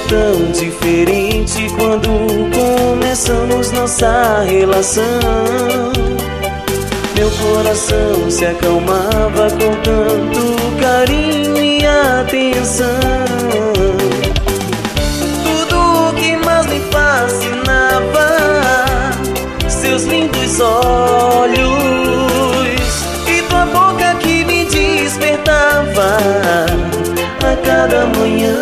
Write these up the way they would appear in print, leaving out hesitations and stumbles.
tão diferente quando começamos nossa relação. Meu coração se acalmava com tanto carinho e atenção. Tudo que mais me fascinava, seus lindos olhos e tua boca que me despertava a cada manhã.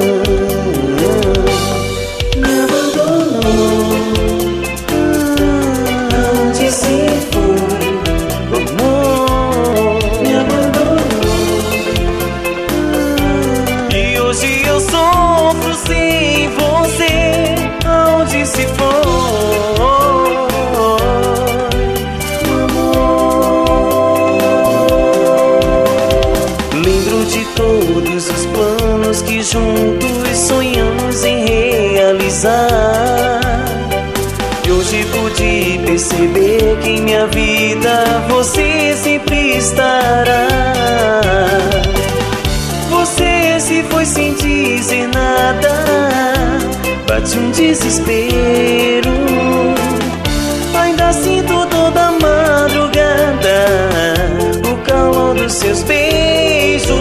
Me abandonou, onde se foi, amor? Me abandonou, e hoje eu sofro sem você. Aonde se foi, amor? Lembro de todos os planos que juntos sonhamos em realizar. E hoje pude perceber que em minha vida você sempre estará. Você se foi sem dizer nada, bate um desespero. Ainda sinto toda madrugada o calor dos seus beijos.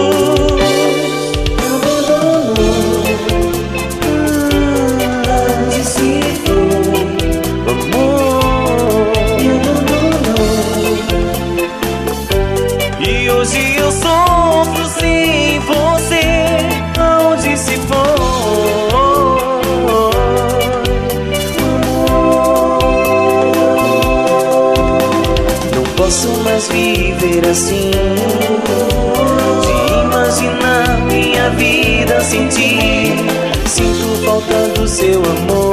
E hoje eu sofro sem você. Aonde se foi, amor? Não posso mais viver assim, de imaginar minha vida sem ti. Sinto falta do seu amor.